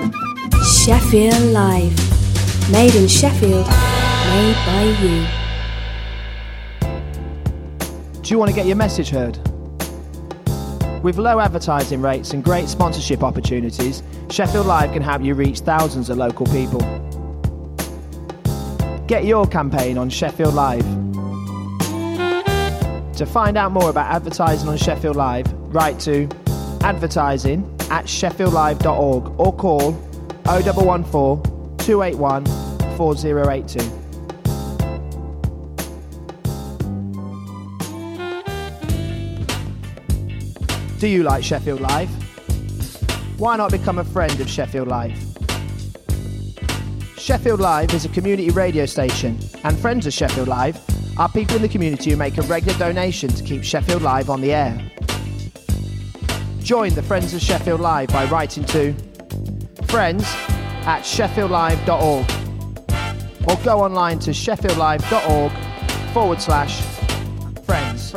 Sheffield Live. Made in Sheffield, made by you. Do you want to get your message heard? With low advertising rates and great sponsorship opportunities, Sheffield Live can help you reach thousands of local people. Get your campaign on Sheffield Live. To find out more about advertising on Sheffield Live, write to advertising@sheffieldlive.org or call 0114 281 4082. Do you like Sheffield Live? Why not become a friend of Sheffield Live? Sheffield Live is a community radio station, and friends of Sheffield Live are people in the community who make a regular donation to keep Sheffield Live on the air. Join the Friends of Sheffield Live by writing to friends@sheffieldlive.org or go online to sheffieldlive.org/friends.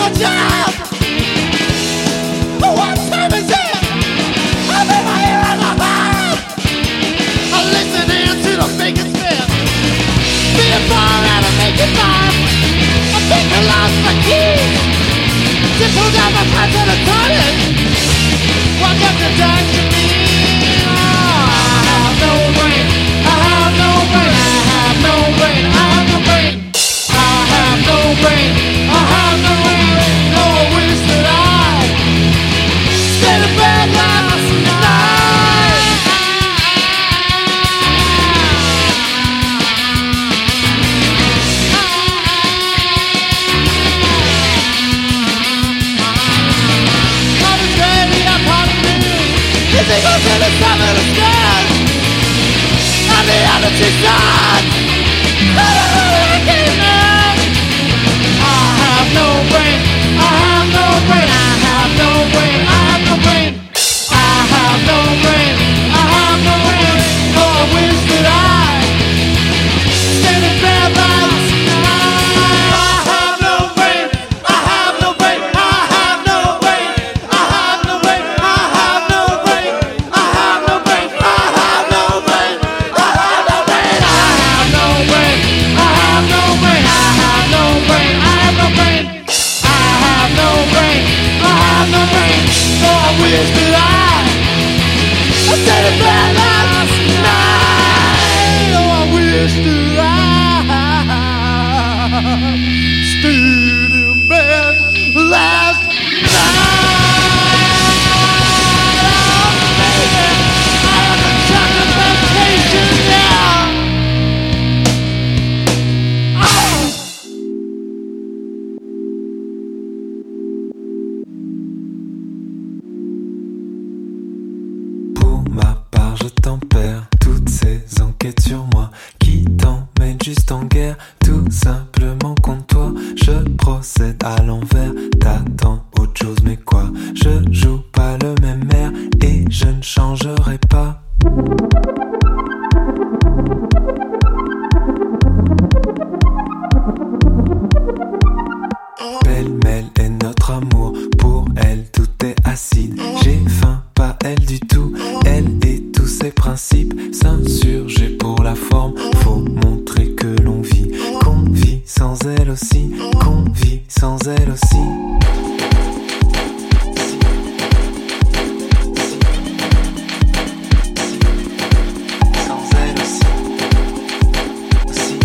a job. What time is it? I'm in my ear and my heart. I'm listening to the biggest spin. Being born out of making fun. I think I lost my keys. Just pull down my pants and I turn it. What got the dance to me? I have no brain. I have no brain. I have no brain. I have no brain. I have no brain. I have no brain. No wish that I stayed in bed last night. Love is ready, I'm part of me. As it goes to the top of the stairs, on the other two sides, I don't know where I came in. I have no brain. I have no brain. I have no brain. I have no brain. I have no brain. I have no brain. Oh, I wish that I stayed in bed last night. I have no brain. I have no brain. I have no brain. I have no brain. I have no brain. I have no brain. I have no brain. I have no brain. I have no brain. I have no brain. I have no brain. I have no brain. I have no brain. I have no brain. So I wish that I stayed in bed last night. Oh, I wish that I stayed in bed last night. Oh, baby, I have a chocolate vacation now. Oh. Pour ma part, je tempère toutes ces enquêtes sur moi qui t'emmènent juste en guerre, tout simplement contre toi. Je procède à l'envers, t'attends autre chose, mais quoi? Je joue pas le même air et je ne changerai pas. Pêle-mêle est notre amour, pour elle tout est acide. J'ai faim, pas elle du tout, elle et tous ses principes. S'insurger pour la forme, faut montrer que l'on vit. Qu'on vit sans elle aussi, qu'on vit sans elle aussi. Sans elle aussi, aussi.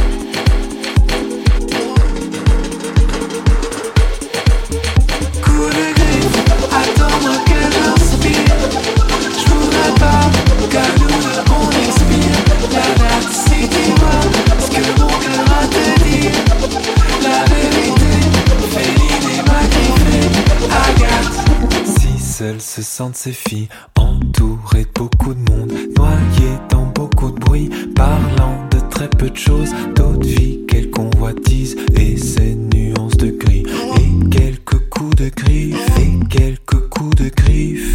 Coup de griffe, attends-moi que j'inspire. J'voudrais pas qu'à nous deux on expire. La date si tu vois ce que mon cœur a te dire. La vérité, Féline et magnifiée, Agathe. Si seules se sentent ces filles, entourées de beaucoup de monde, noyées dans beaucoup de bruit, parlant de très peu de choses, d'autres vies qu'elles convoitisent, et ces nuances de gris, et quelques coups de griffes, et quelques coups de griffes.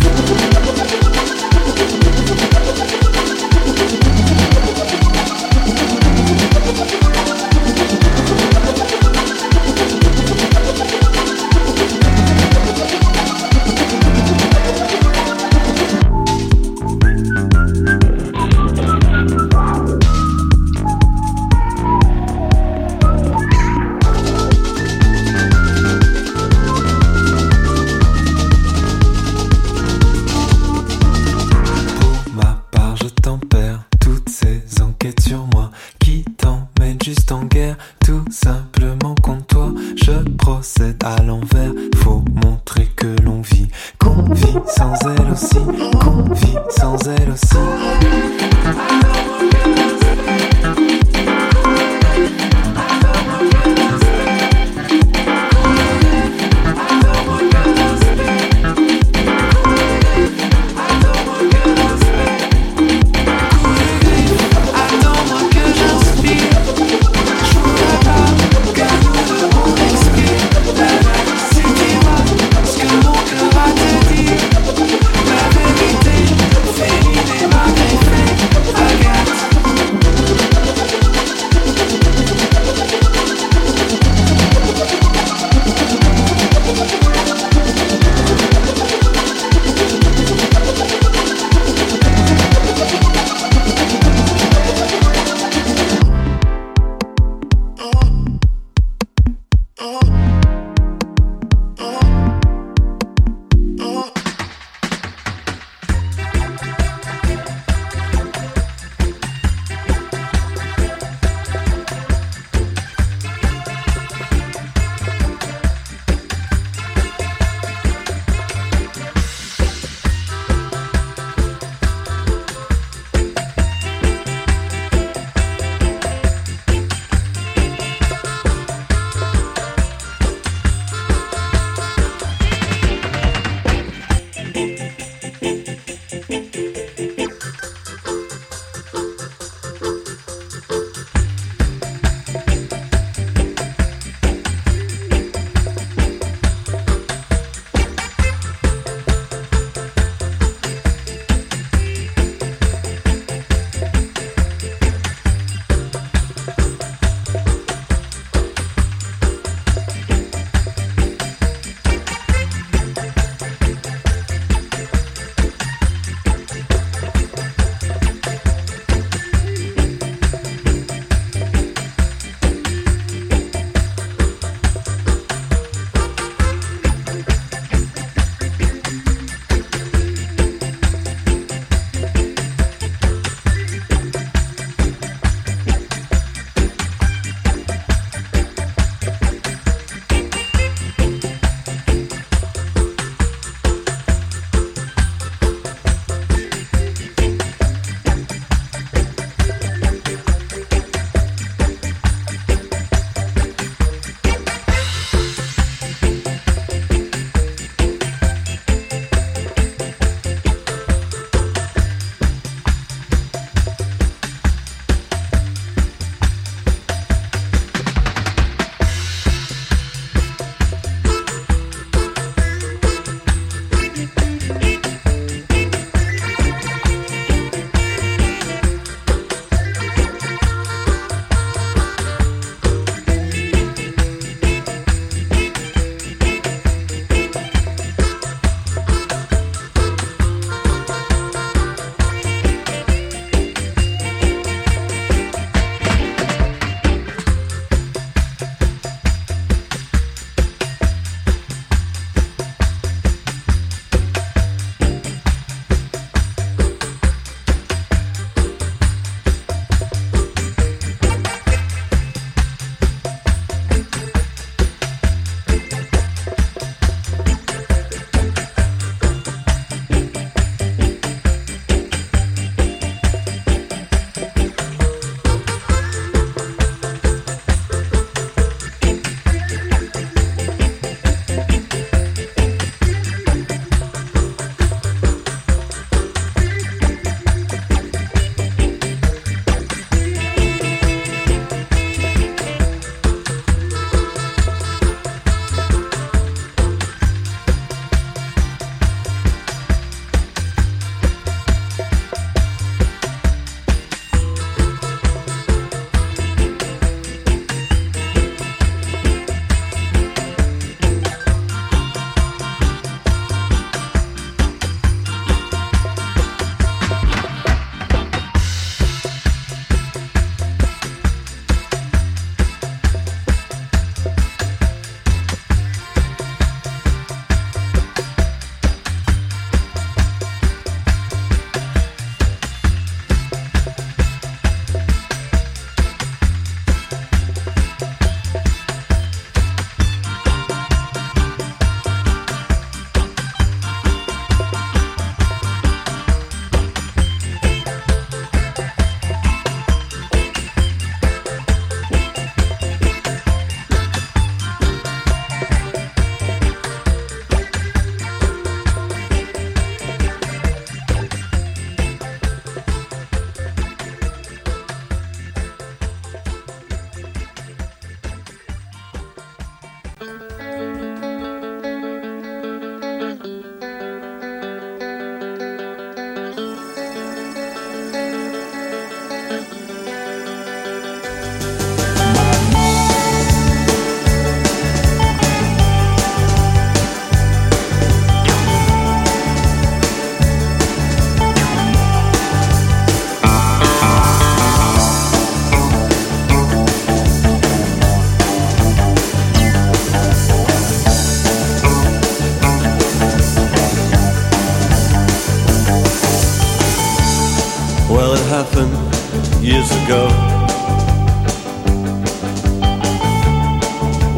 La vérité, Féline et magnifiée, Agathe.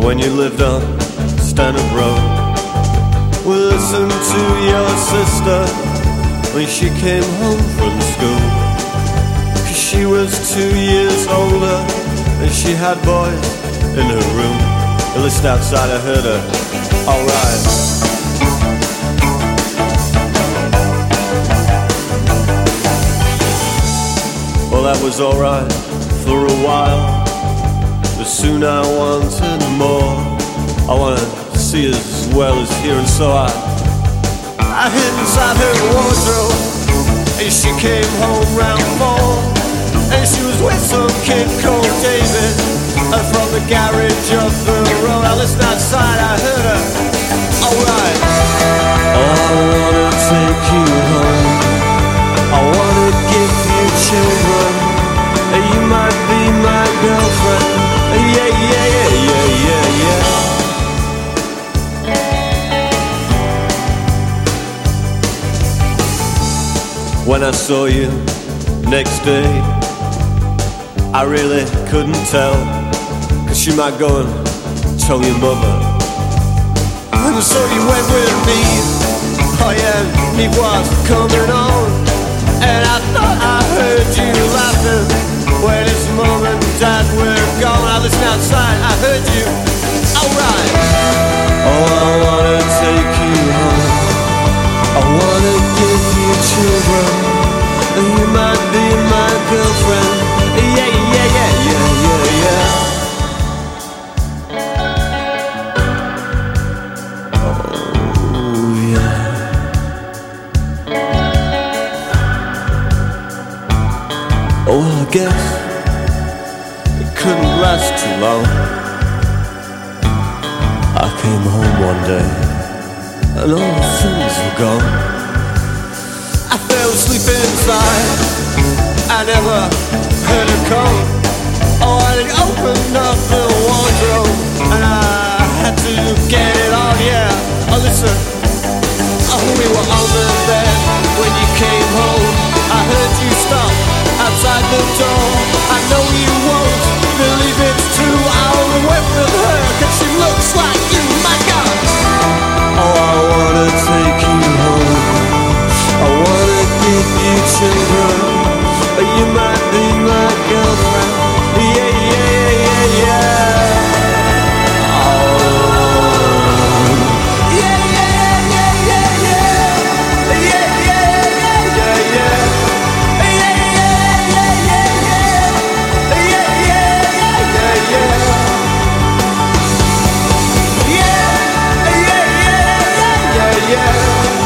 when you lived on Stanhope Road. We listened to your sister when she came home from school, 'cause she was 2 years older and she had boys in her room. At least outside I heard her, alright. Well, that was alright for a while, but soon I wanted more. I wanted to see as well as hear, and so I hid inside her wardrobe, and she came home round 4, and she was with some kid called David, and from the garage up the road. I listened outside, I heard her, alright. Oh, I wanna take you home, I wanna give you children, and you might be my girlfriend. Yeah, yeah, yeah, yeah, yeah, yeah. When I saw you next day, I really couldn't tell, 'cause she might go and tell your mother. And so you went with me, oh yeah, me was coming on, and I thought I heard you laughing when his mom and dad were gone. I listened outside, I heard you, alright. Oh, I wanna take you home, I wanna give you children, and you might be my girlfriend. Yeah, yeah, yeah, yeah, yeah, yeah. Oh, yeah. Oh, well, I guess it couldn't last too long. I came home one day, and all the things were gone. I fell asleep inside, I never heard her come. Oh, I opened up the wardrobe, and I had to get it on, yeah. Oh, listen, oh, we were on the bed when you came home. I heard you stop outside the door. I know you won't believe it's true, I only went with her 'cause she looks like you, my God. Oh, I wanna take you home, I wanna give you children, you might be my girlfriend. Yeah, yeah, yeah, yeah. Oh. Yeah, yeah, yeah, yeah, yeah. Yeah, yeah, yeah, yeah, yeah. Yeah, yeah, yeah, yeah, yeah. Yeah, yeah, yeah, yeah, yeah. Yeah, yeah, yeah, yeah, yeah.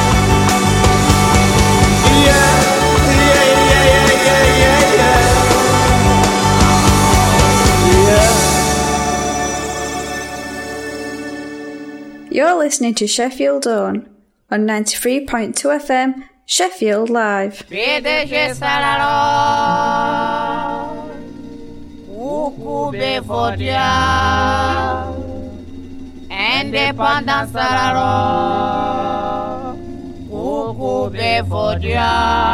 You're listening to Sheffield On 93.2 FM, Sheffield Live. PDG Sararó, Ukube Vodia, Independence Sararó, Ukube Vodia.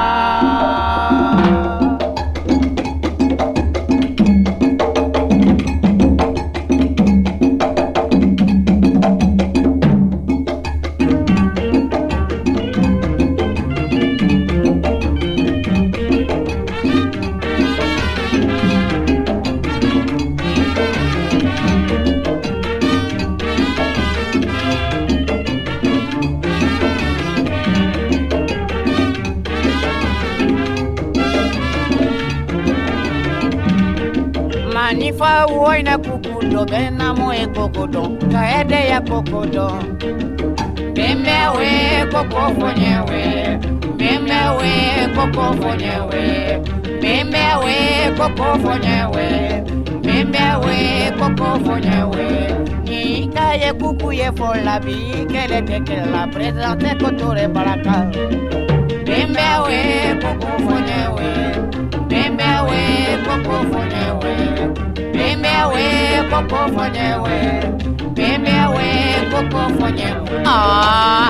Manifa woina kukudo bena moe kokodo kaede ya kokodo memewe koko fonyewe memewe koko fonyewe memewe koko fonyewe memewe koko fonyewe ni kaye kuku ye fola bi kele teke la presente kotore baraka memewe koko fonyewe memewe koko fonyewe memewe koko fonyewe memewe koko fonyewe ah.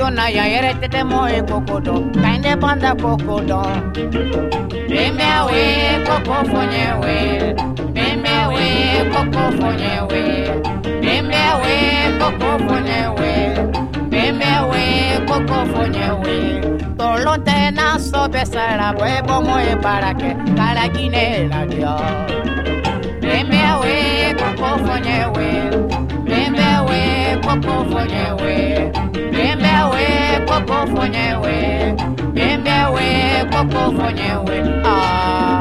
na ya yere tete mo e kokodo kainde banda kokodo bembe we koko fonye we bembe we koko fonye we bembe we koko fonye we bembe we koko fonye we tolonte na so besara huevo mo e para que caragine la dio bembe we koko fonye we bembe we koko fonye we bembe we koko fonye we bembe we koko fonye we ah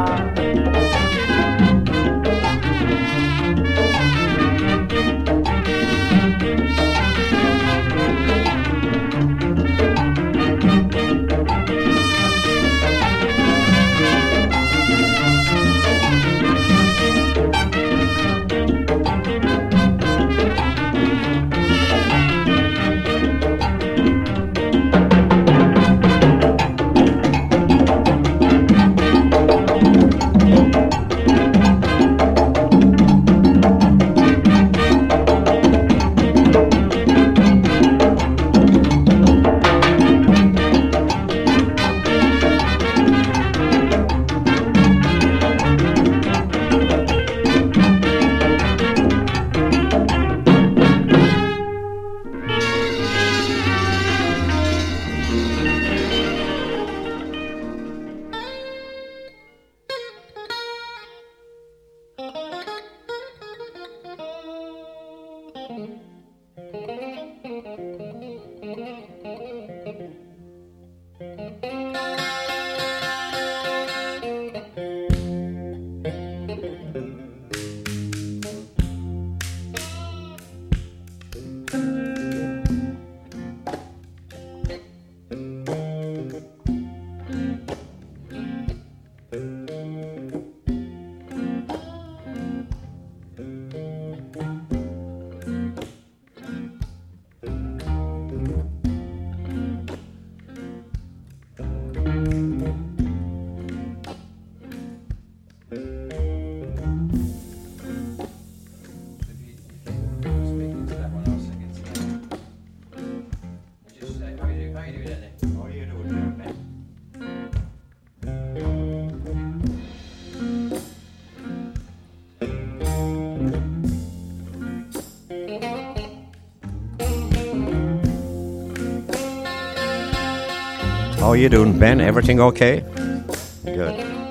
How you doing, Ben? Everything okay? Good.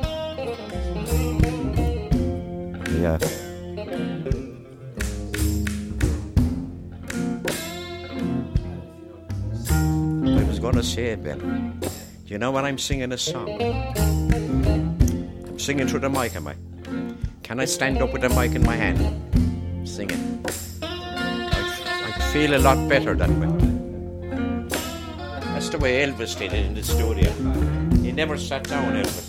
Yeah. I was going to say, Ben, do you know when I'm singing a song? I'm singing through the mic, am I? Can I stand up with the mic in my hand? Singing. I feel a lot better that way. That's the way Elvis did it in the studio. He never sat down, Elvis.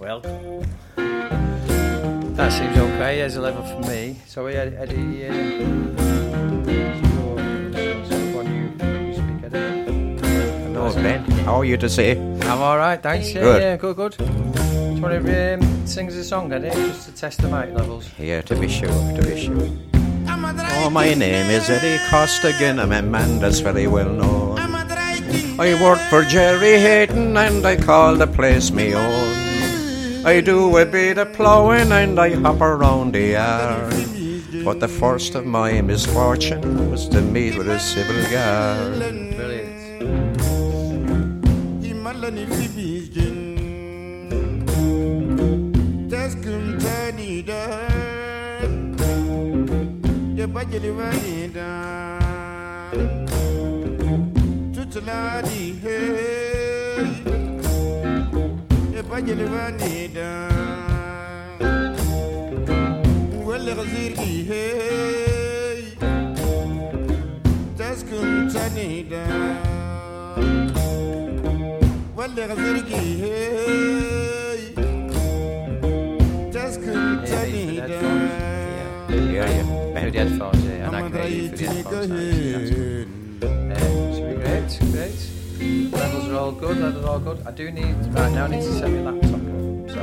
Well, that seems okay. There's 11 for me. So Eddie, Hello, Ben. How are you to say? I'm all right, thanks. Yeah, Good. Yeah, good. Do you want to sing us a song, Eddie, just to test the mic levels? Yeah, to be sure. Oh, my name is Eddie Costigan. I'm a man that's very well known. I work for Jerry Hayton and I call the place me own. I do a bit of ploughing and I hop around the yard. But the first of my misfortune was to meet with a civil guard. Brilliant. Yeah. For the headphones, yeah, and I can hear you for the headphones. Great. Levels are all good. I do need right now. I need to set my laptop up. So,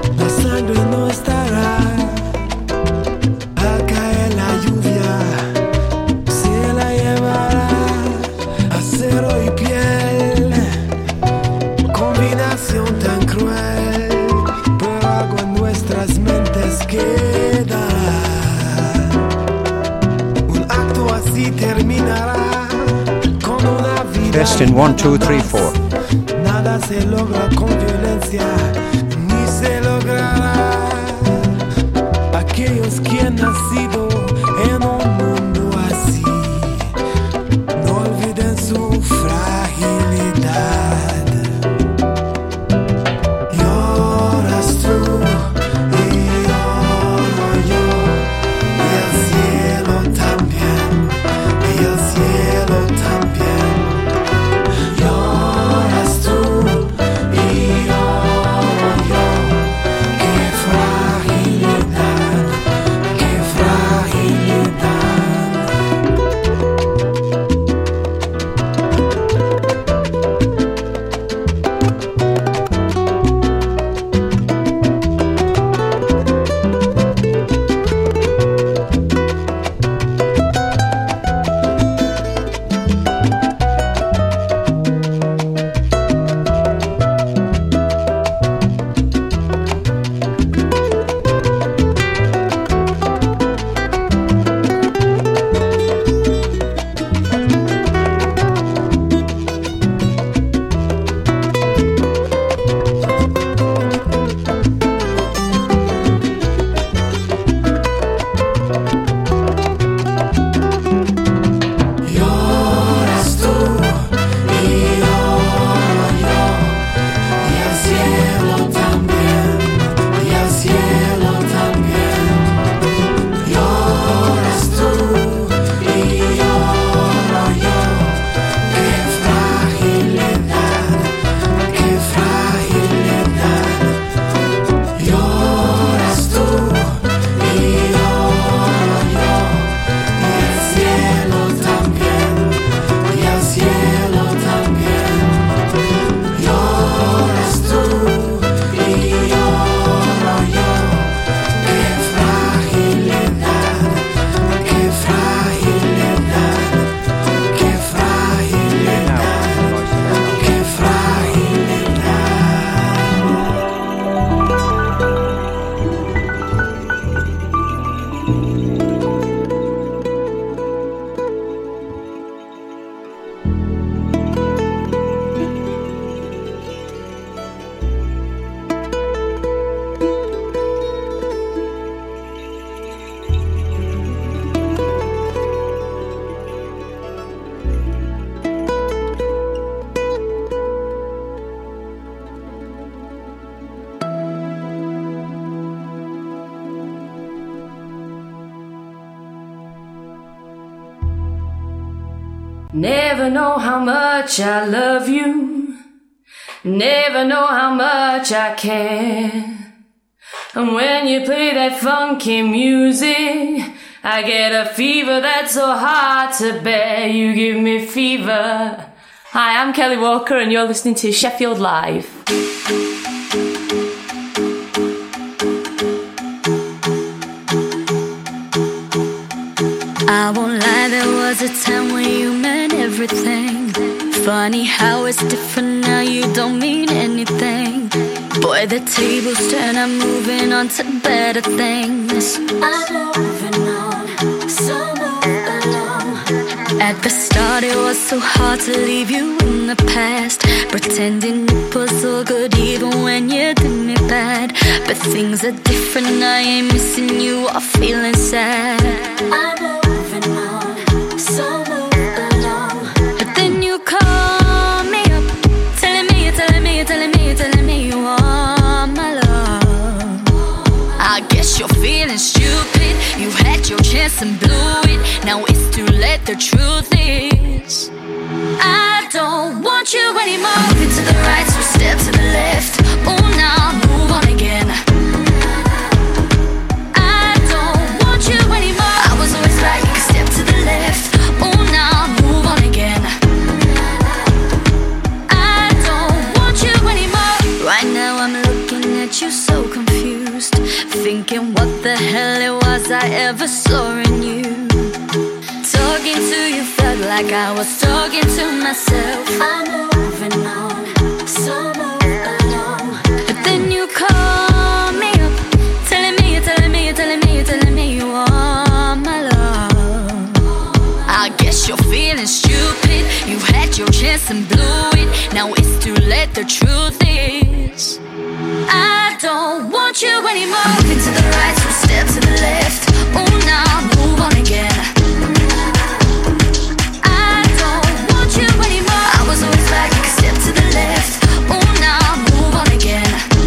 Al caer la lluvia Best in 1, 2, 3, 4. Nada se logra con violencia, ni se logrará. Aquellos que han nacido en un mundo así, no olviden su fragilidad. Lloras tú y lloro yo, y el cielo también, y el cielo también. Lloras tú y lloro yo, qué fragilidad, qué fragilidad. Lloras tú y lloro yo, y el cielo también, y el cielo también. Lloras tú y lloro yo, qué fragilidad, qué fragilidad. Lloras tú y lloro yo, y el cielo también, y el cielo también. Lloras tú y lloro yo, qué fragilidad, qué fragilidad, qué fragilidad, qué fragilidad. Never know how much I love you. Never know how much I care. And when you play that funky music, I get a fever that's so hard to bear. You give me fever. Hi, I'm Kelly Walker and you're listening to Sheffield Live. I won't lie, there was a time when you meant everything. Funny how it's different now, you don't mean anything. Boy, the tables turn, I'm moving on to better things. I'm moving on, so move along. At the start it was so hard to leave you in the past, pretending it was all good even when you did me bad. But things are different, I ain't missing you or feeling sad. I'm moving on, so move along. But then you call me up, telling me you want my love. I guess you're feeling stupid, you had your chance and blew it. Now it's too late, the truth is I don't want you anymore. I'm moving to the right, so step to the left. Oh, now move on again. I don't want you anymore. I was always right, you can step to the left. Oh, now move on again. I don't want you anymore. Right now I'm looking at you so confused, thinking what the hell it was I ever saw in you. Talking to you felt like I was talking to myself. I'm moving on, so move along. But then you call me up, telling me you want my love. I guess you're feeling stupid, you had your chance kiss and blew it. Now it's too late, the truth is I don't want you anymore. I'm moving to the right, so step to the left. Oh, now move on again. I don't want you anymore. I was always right, take a step to the left. Oh, now move on again.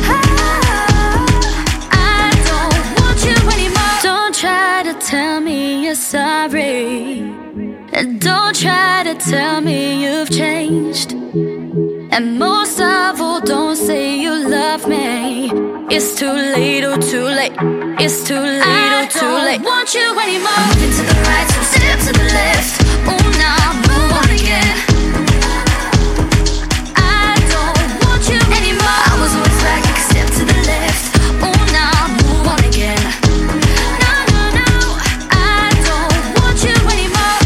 I don't want you anymore. Don't try to tell me you're sorry, and don't try to tell me you've changed. And most of all, don't say you love me. It's too late, oh too late. It's too late, oh too late. I don't want you anymore. I'm moving to the right, so step to the left. Oh, now move on again. I don't want you anymore. I was always right, take a step to the left. Oh, now move on again. No, no, no, I don't want you anymore.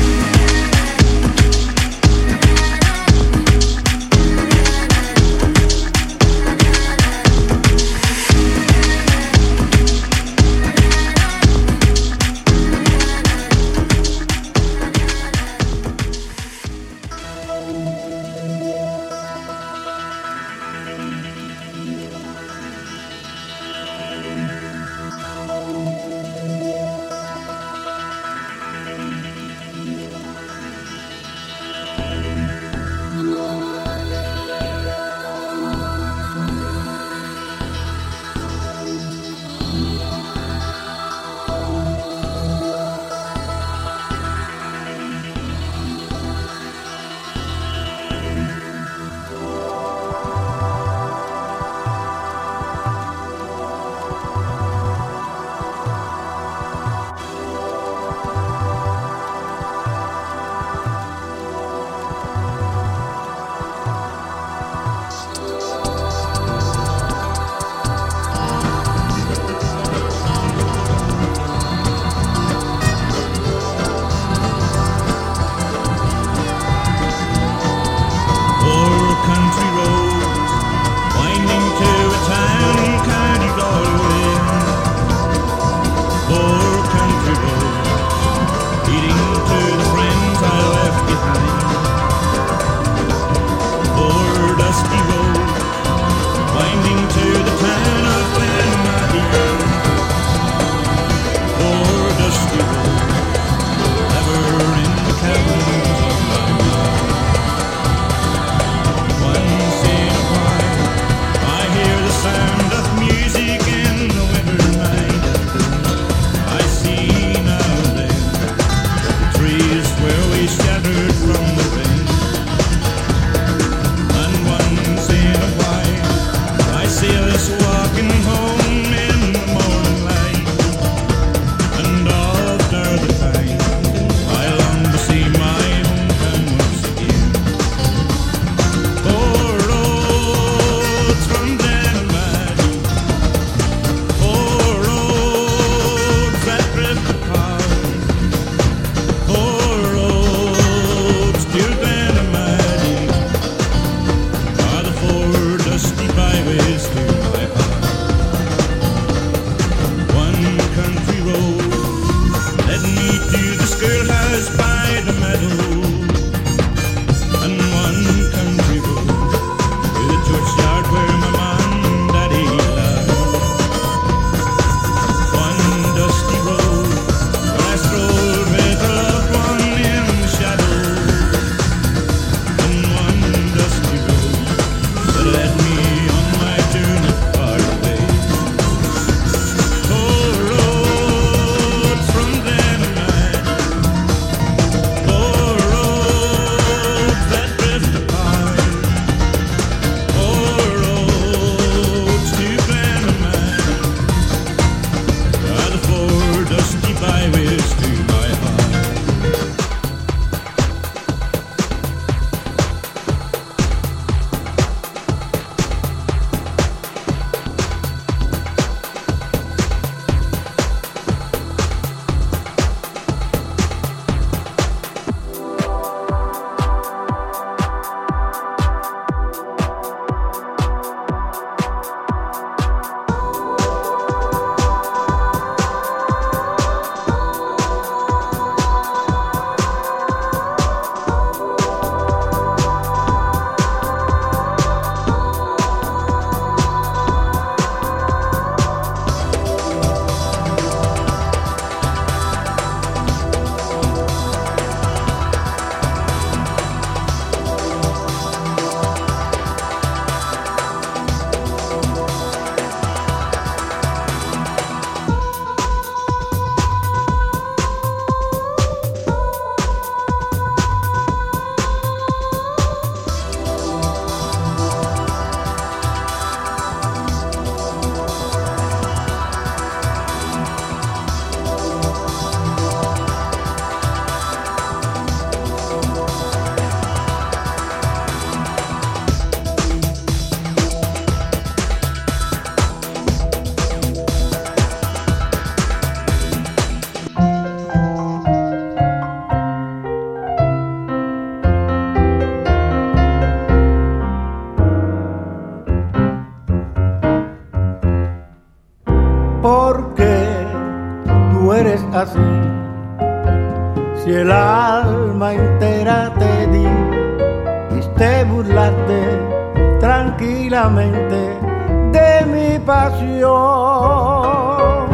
Si el alma entera te di, quiste burlarte tranquilamente de mi pasión.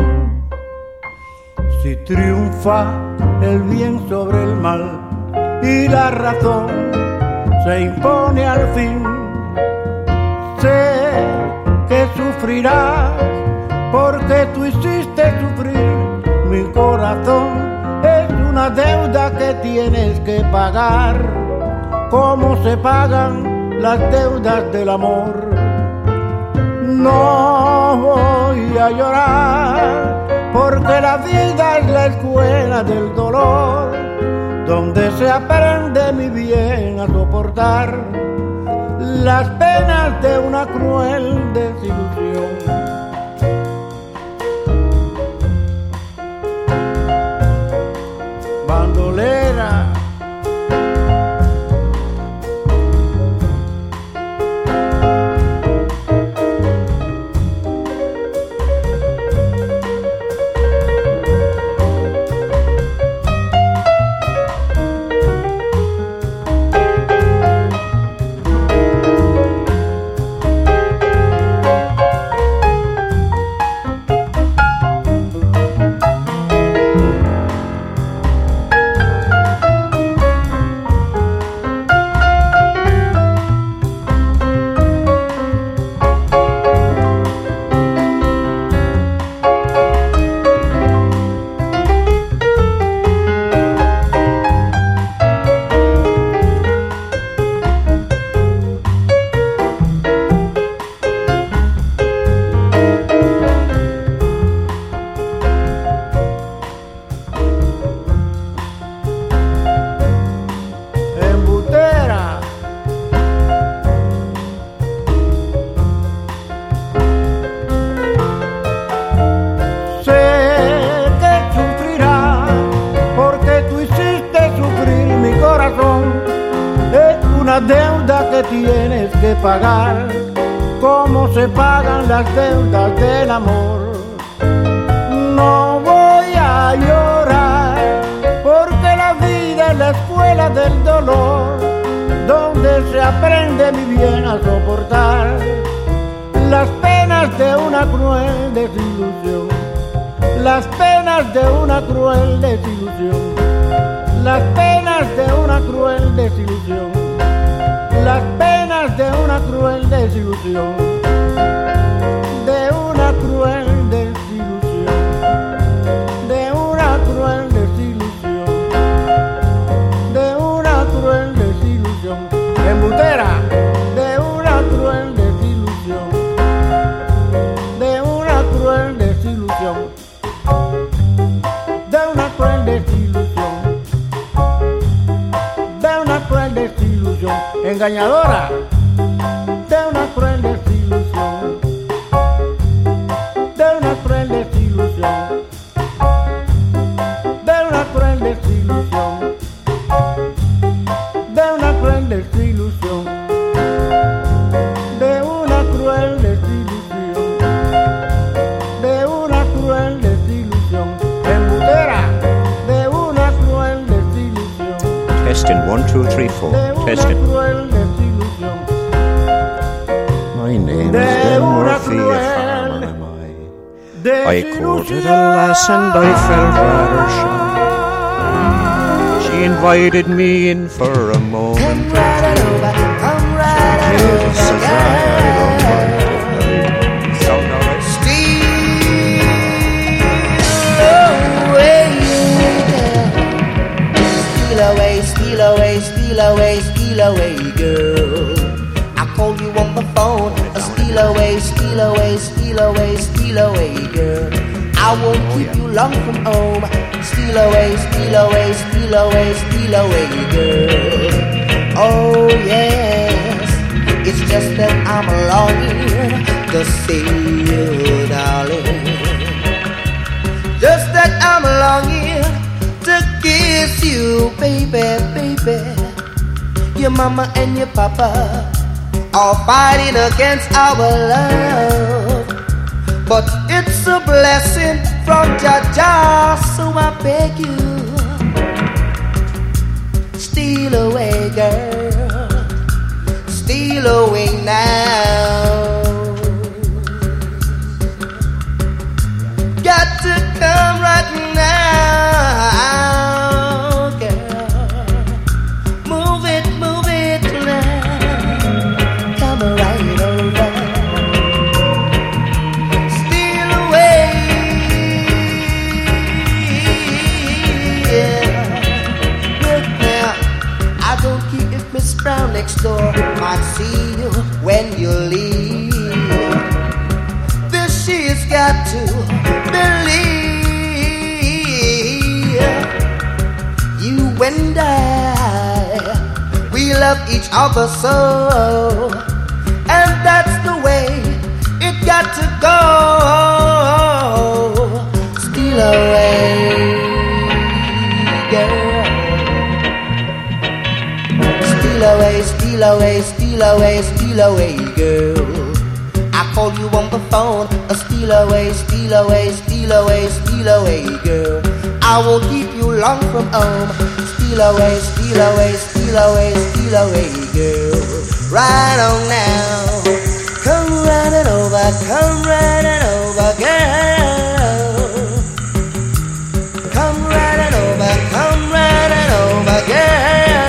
Si triunfa el bien sobre el mal y la razón se impone al fin, sé que sufrirás porque tú hiciste sufrir mi corazón. Es una deuda que tienes que pagar, como se pagan las deudas del amor. No voy a llorar porque la vida es la escuela del dolor, donde se aprende mi bien a soportar las penas de una cruel desilusión. Bandolera. Deuda que tienes que pagar, como se pagan las deudas del amor. No voy a llorar porque la vida es la escuela del dolor, donde se aprende mi bien a soportar las penas de una cruel desilusión, las penas de una cruel desilusión, las penas de una cruel desilusión, las penas de una cruel desilusión, de una cruel desilusión, de una cruel desilusión, de una cruel desilusión, embutera, de una cruel desilusión, de una cruel desilusión, de una cruel desilusión, de una cruel desilusión, engañadora, de una cruel desilusión, de una cruel desilusión, de una cruel desilusión, de una cruel desilusión, de una cruel desilusión, de una cruel desilusión, embutera, de una cruel desilusión. Testing 1, 2, 3, 4. Testing. My name is Ben Murphy, a farmer am I. I courted a lass and I felt rather shy. She invited me in for a moment. Steal away, steal away, steal away, girl. I call you on the phone. Steal away, steal away, steal away, steal away, girl. I won't keep you long from home. Steal away, steal away, steal away, steal away, girl. Oh yes, it's just that I'm longing to see you, darling. Just that I'm longing to kiss you, baby, baby. Your mama and your papa are fighting against our love, but it's a blessing from Jah Jah, so I beg you, now. Got to come right now, girl. Move it now. Come right over. Steal away, yeah. Look now, I don't care if Miss Brown next door might see you when you leave. This she's got to believe. You and I, we love each other so, and that's the way it got to go. Steal away, girl. Steal away, steal away, steal away, steal away, girl. I call you on the phone. Steal away, steal away, steal away, steal away, girl. I won't keep you long from home. Steal away, steal away, steal away, steal away, girl. Right on now. Come running over, girl. Come running over, girl.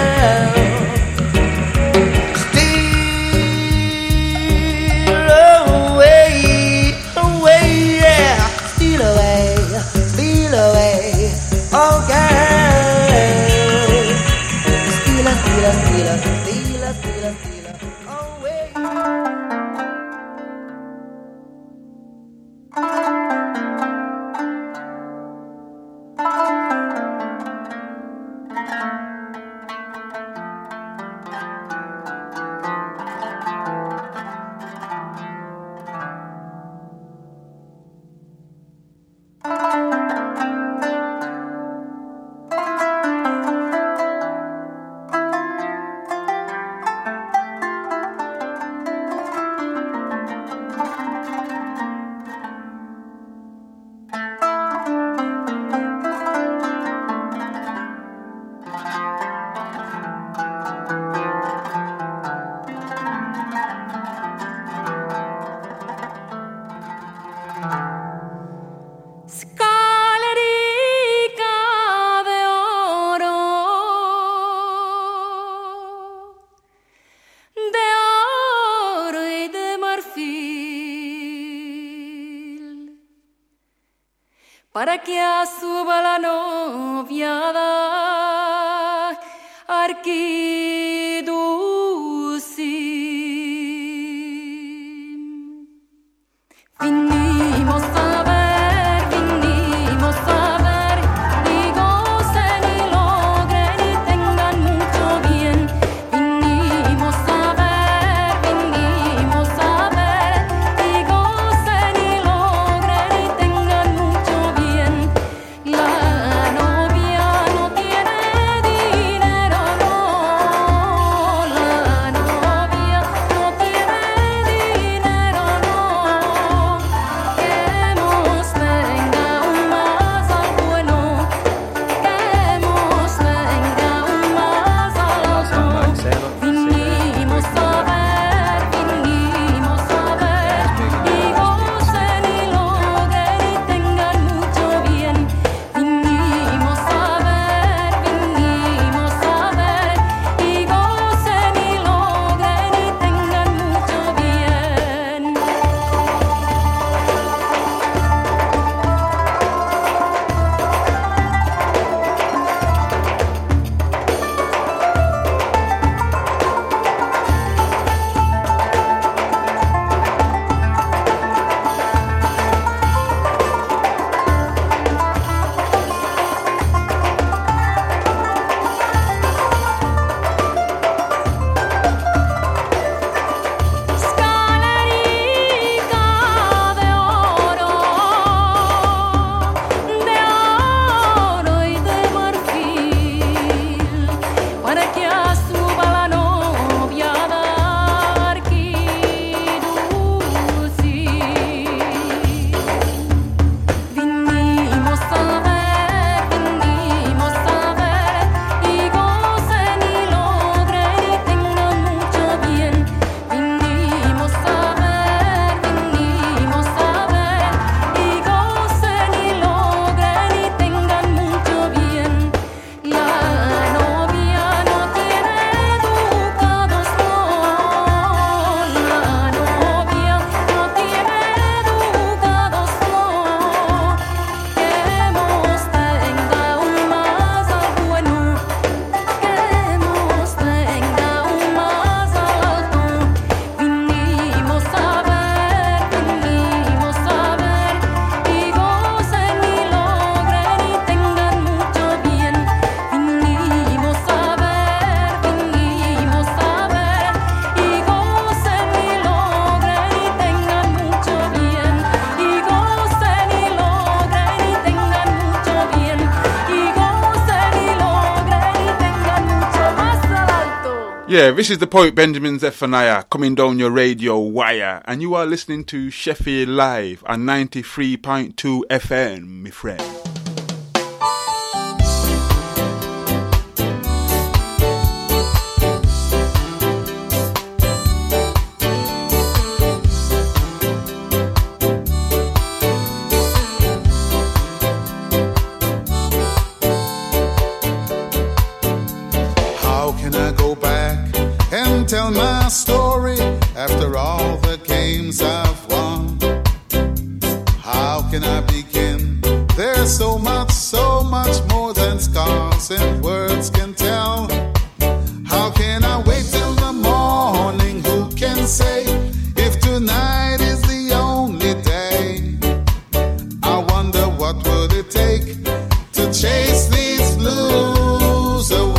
Para que suba la noviada arquiducim. Vinimos a ver, y gocen y logren y tengan mucho bien. Vinimos a ver, y gocen y logren y tengan mucho bien. La novia no tiene dinero, no. Yeah, this is the poet Benjamin Zephaniah coming down your radio wire, and you are listening to Sheffield Live on 93.2 FM, my friend. Tell my story after all the games I've won. How can I begin? There's so much more than scars and words can tell. How can I wait till the morning? Who can say if tonight is the only day? I wonder what would it take to chase these blues away.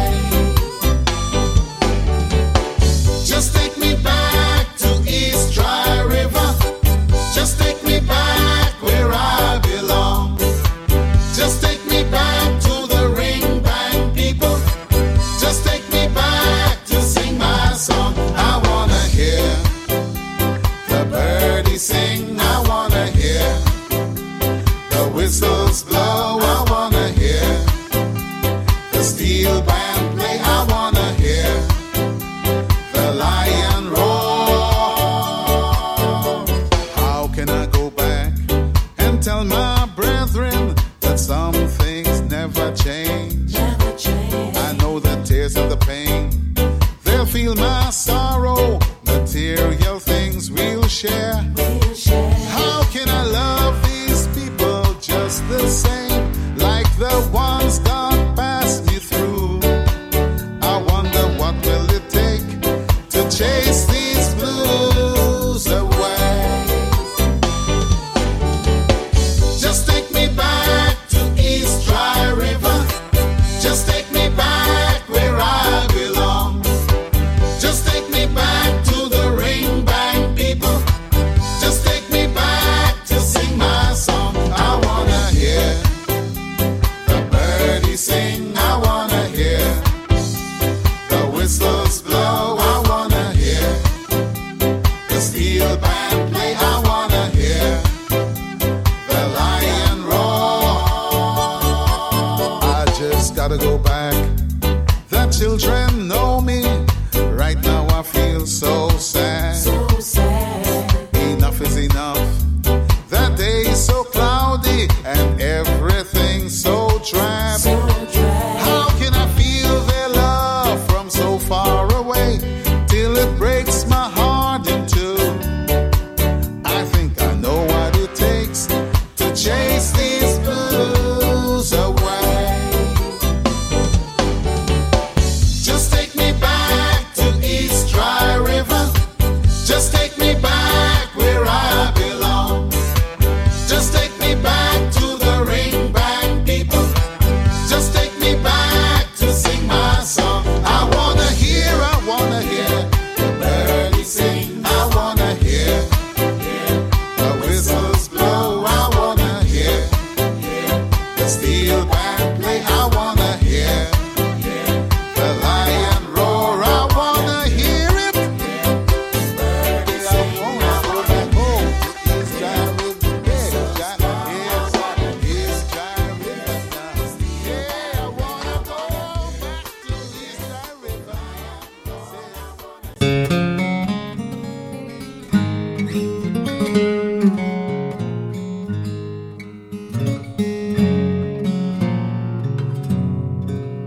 Just take me back to East Dry River. Just take me back where I belong. Just take me back to the ring band people. Just take me back to sing my song. I wanna hear the birdies sing. I wanna hear the whistles blow. I wanna hear the steel band play. I wanna hear the lion roar. How can I go back and tell my brethren that some things never change? I know the tears and the pain, they'll feel my sorrow. Material things we'll share. How can I love these people just the same, like the ones God passed me through? I wonder what will it take to chase these blues away. Just take me back to East Dry River. Just take me back where I belong. Just take me back to the ring band people. Just take me back to sing my song. I wanna hear the birdies sing. I wanna hear the whistles blow. I wanna hear the steel band play. I wanna hear the lion roar. I just gotta go back. The children know me. Right now I feel so sad.